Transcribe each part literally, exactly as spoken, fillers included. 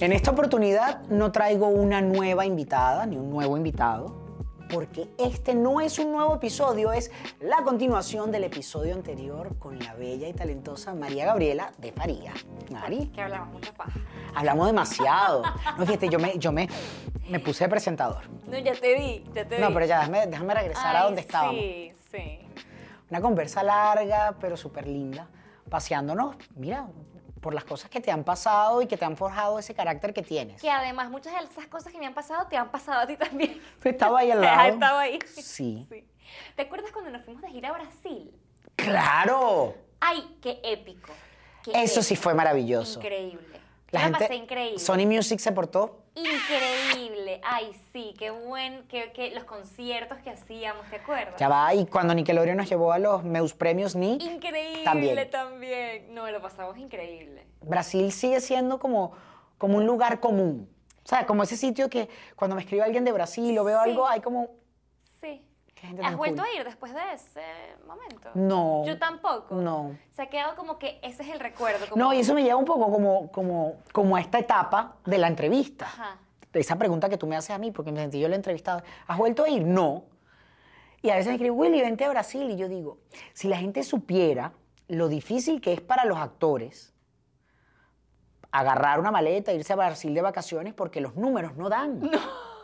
En esta oportunidad no traigo una nueva invitada, ni un nuevo invitado, porque este no es un nuevo episodio, es la continuación del episodio anterior con la bella y talentosa María Gabriela de Faría. Mari. Que hablamos mucho paja. Hablamos demasiado. No, fíjate, yo me, yo me, me puse de presentador. No, ya te vi, ya te No, vi. pero ya, déjame, déjame regresar Ay, a donde estábamos. Sí, sí. Una conversa larga, pero súper linda, paseándonos, mira, por las cosas que te han pasado y que te han forjado ese carácter que tienes. Que además muchas de esas cosas que me han pasado te han pasado a ti también. Estaba ahí al O sea, lado. estaba ahí. Sí. Sí. ¿Te acuerdas cuando nos fuimos de gira a Brasil? ¡Claro! ¡Ay, qué épico! Qué Eso sí épico. fue maravilloso. Increíble. La Yo gente, la pasé increíble. Sony Music se portó. Increíble. Ay, sí, qué buen, qué, qué, los conciertos que hacíamos, ¿te acuerdas? Ya va, y cuando Nickelodeon nos llevó a los Meus Premios Nick, Increíble también. también. No, lo pasamos increíble. Brasil sigue siendo como, como un lugar común. O sea, como ese sitio que cuando me escribe alguien de Brasil o veo Sí. algo, hay como... Sí. Qué gente ¿Has tan vuelto cool. a ir después de ese momento? No. Yo tampoco. No. Se ha quedado como que ese es el recuerdo. Como... No, y eso me lleva un poco como, como, como a esta etapa de la entrevista. Ajá. Esa pregunta que tú me haces a mí, porque me sentí yo la entrevistada. ¿Has vuelto a ir? No. Y a veces me escriben, Willy, vente a Brasil. Y yo digo, si la gente supiera lo difícil que es para los actores agarrar una maleta e irse a Brasil de vacaciones porque los números no dan. No.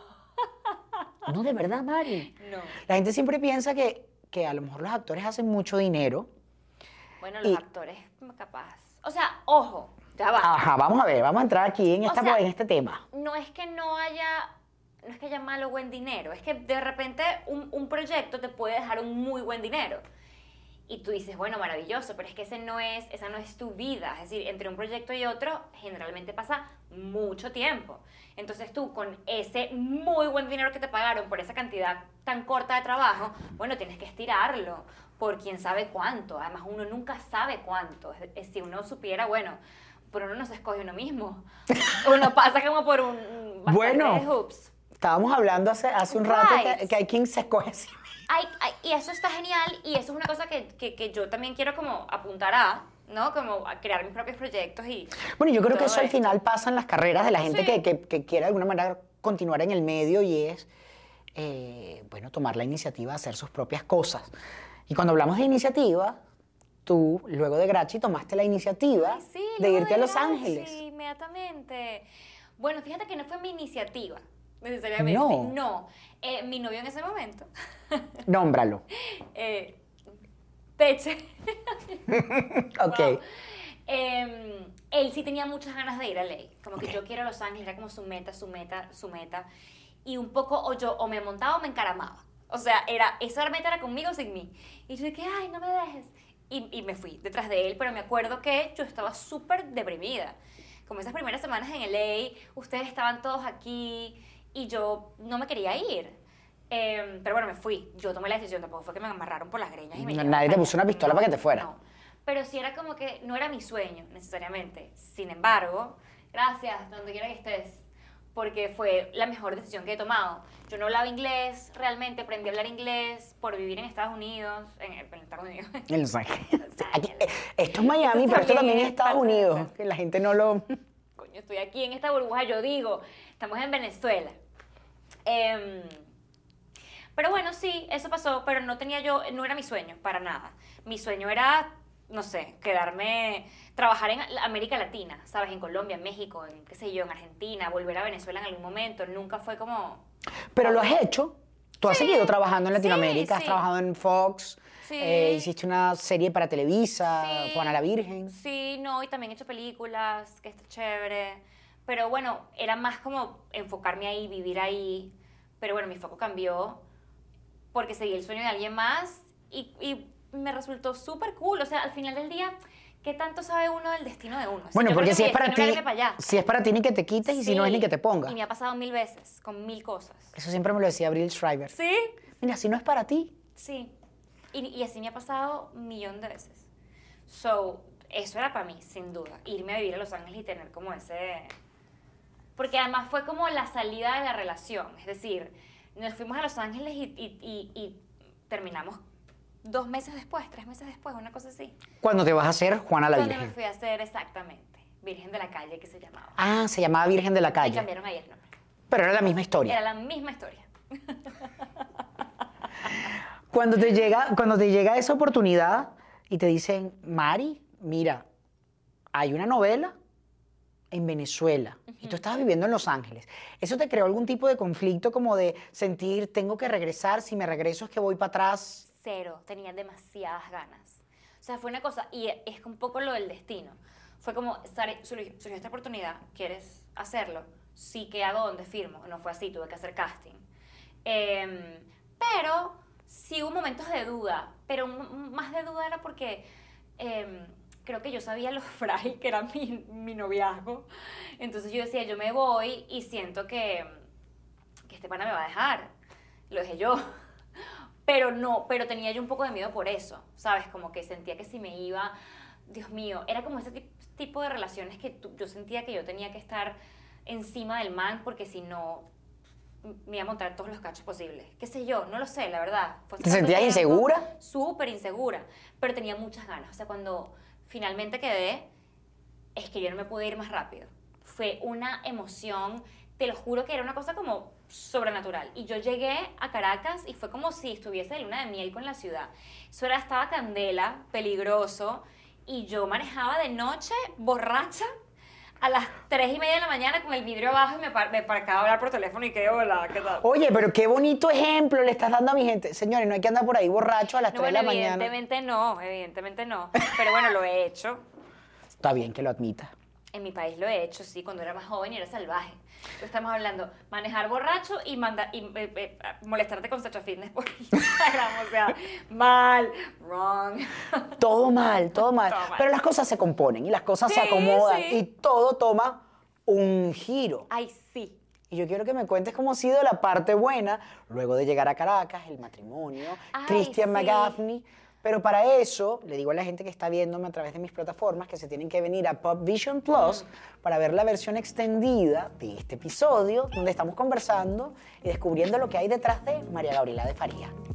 No, de verdad, Mari. No. La gente siempre piensa que, que a lo mejor los actores hacen mucho dinero. Bueno, los Y- actores, capaz. O sea, ojo, ya va. Ajá, vamos a ver, vamos a entrar aquí en, O esta, sea, en este tema. No es que no haya, no es que haya malo o buen dinero, es que de repente un, un proyecto te puede dejar un muy buen dinero. Y tú dices, bueno, maravilloso, pero es que ese no es, esa no es tu vida. Es decir, entre un proyecto y otro, generalmente pasa mucho tiempo. Entonces tú, con ese muy buen dinero que te pagaron por esa cantidad tan corta de trabajo, bueno, tienes que estirarlo por quién sabe cuánto. Además, uno nunca sabe cuánto. Es, es, si uno supiera, bueno, pero uno no se escoge uno mismo. Uno pasa como por un bastante Bueno. de hoops. Estábamos hablando hace, hace un rato que, Right. que hay quien se escoge así. Ay, ay, y eso está genial y eso es una cosa que, que, que yo también quiero como apuntar a, ¿no? Como a crear mis propios proyectos y... Bueno, yo creo que todo eso al esto. final pasa en las carreras de la gente Sí. que, que, que quiere de alguna manera continuar en el medio y es, eh, bueno, tomar la iniciativa de hacer sus propias cosas. Y cuando hablamos de iniciativa, tú, luego de Grachi, tomaste la iniciativa Ay, sí, de luego irte a Los Grachi, Ángeles. inmediatamente. Bueno, fíjate que no fue mi iniciativa, necesariamente. No. No. Eh, mi novio en ese momento, Nómbralo. eh, Peche, Ok. wow. Eh, él sí tenía muchas ganas de ir a L A. Como que Ok. yo quiero a Los Ángeles, era como su meta, su meta, su meta. Y un poco, o yo, o me montaba o me encaramaba. O sea, era, esa meta era conmigo o sin mí. Y yo dije, ay, no me dejes. Y, y me fui detrás de él, pero me acuerdo que yo estaba súper deprimida. Como esas primeras semanas en L A, ustedes estaban todos aquí y yo no me quería ir. Eh, pero bueno, me fui. Yo tomé la decisión, tampoco fue que me amarraron por las greñas y me No, llevaron nadie te para puso allá. una pistola para que te fuera. No. Pero sí era como que no era mi sueño, necesariamente. Sin embargo, gracias, donde quiera que estés, porque fue la mejor decisión que he tomado. Yo no hablaba inglés, realmente aprendí a hablar inglés por vivir en Estados Unidos, en, en Estados Unidos. En Los Ángeles. Los Aquí- Ángeles. esto es Miami, Esto pero esto también es es Estados parte de- Unidos. Que la gente no lo... Coño, estoy aquí en esta burbuja, yo digo, estamos en Venezuela. Em, pero bueno, sí, eso pasó, pero no tenía yo, no era mi sueño, para nada. Mi sueño era, no sé, quedarme, trabajar en América Latina, ¿sabes? En Colombia, en México, en qué sé yo, en Argentina, volver a Venezuela en algún momento. Nunca fue como... Pero lo has hecho. Tú has Sí, seguido trabajando en Latinoamérica, sí, has sí. trabajado en Fox, Sí. eh, hiciste una serie para Televisa, Sí. Juana la Virgen. Sí, no, y también he hecho películas, que está chévere. Pero bueno, era más como enfocarme ahí, vivir ahí. Pero bueno, mi foco cambió porque seguí el sueño de alguien más y, y me resultó súper cool. O sea, al final del día, ¿qué tanto sabe uno del destino de uno? O sea, Bueno, yo porque creo si que es para mi ti, destino era irme para allá. si es para ti ni que te quites y si no es ni que te pongas. Y me ha pasado mil veces, con mil cosas. Eso siempre me lo decía Abril Schreiber. ¿Sí? Mira, si no es para ti. Sí. Y, y así me ha pasado un millón de veces. So, eso era para mí, sin duda. Irme a vivir a Los Ángeles y tener como ese... Porque además fue como la salida de la relación. Es decir, nos fuimos a Los Ángeles y, y, y, y terminamos dos meses después, tres meses después, una cosa así. Cuando te vas a hacer Juana la Cuando me Virgen. fui a hacer exactamente. Virgen de la Calle, que se llamaba. Ah, se llamaba Virgen de la Y Calle. cambiaron ahí el nombre. Pero era la misma historia. Era la misma historia. Cuando te llega, cuando te llega esa oportunidad y te dicen, Mari, mira, hay una novela en Venezuela y tú estabas viviendo en Los Ángeles. ¿Eso te creó algún tipo de conflicto como de sentir, tengo que regresar, si me regreso es que voy para atrás? Cero, tenía demasiadas ganas. O sea, fue una cosa, y es un poco lo del destino. Fue como, Sari, surgió, surgió esta oportunidad, ¿quieres hacerlo? Sí, ¿qué hago? ¿Dónde firmo? No fue así, tuve que hacer casting. Eh, pero sí hubo momentos de duda, pero más de duda era porque eh, creo que yo sabía lo frágil que era mi, mi noviazgo. Entonces yo decía, yo me voy y siento que, que este pana me va a dejar. Lo dejé yo. Pero no, pero tenía yo un poco de miedo por eso, ¿sabes? Como que sentía que si me iba, Dios mío, era como ese tipo de relaciones que tú, yo sentía que yo tenía que estar encima del man porque si no me iba a montar todos los cachos posibles. ¿Qué sé yo? No lo sé, la verdad. Fue ¿Te sentías tiempo, insegura? Súper insegura, pero tenía muchas ganas. O sea, cuando finalmente quedé, es que yo no me pude ir más rápido. Fue una emoción, te lo juro que era una cosa como sobrenatural. Y yo llegué a Caracas y fue como si estuviese de luna de miel con la ciudad. Eso era, estaba candela, peligroso, y yo manejaba de noche, borracha, a las tres y media de la mañana con el vidrio abajo y me, par me parcaba a hablar por teléfono y qué hola, ¿qué tal? Oye, pero qué bonito ejemplo le estás dando a mi gente. Señores, no hay que andar por ahí borracho a las No, tres bueno, de la mañana. evidentemente no, evidentemente no. Pero bueno, lo he hecho. Está bien que lo admitas. En mi país lo he hecho, sí, cuando era más joven y era salvaje. Estamos hablando manejar borracho y, mandar, y eh, eh, molestarte con Sacha Fitness por Instagram. O sea, mal, wrong. Todo mal, todo mal. Todo mal. Pero las cosas se componen y las cosas Sí, se acomodan sí. y todo toma un giro. Ay, sí. Y yo quiero que me cuentes cómo ha sido la parte buena luego de llegar a Caracas, el matrimonio, Ay, Christian sí. McGaffney. Pero para eso, le digo a la gente que está viéndome a través de mis plataformas que se tienen que venir a Pop Vision Plus mm. para ver la versión extendida de este episodio donde estamos conversando y descubriendo lo que hay detrás de María Gabriela de Faría.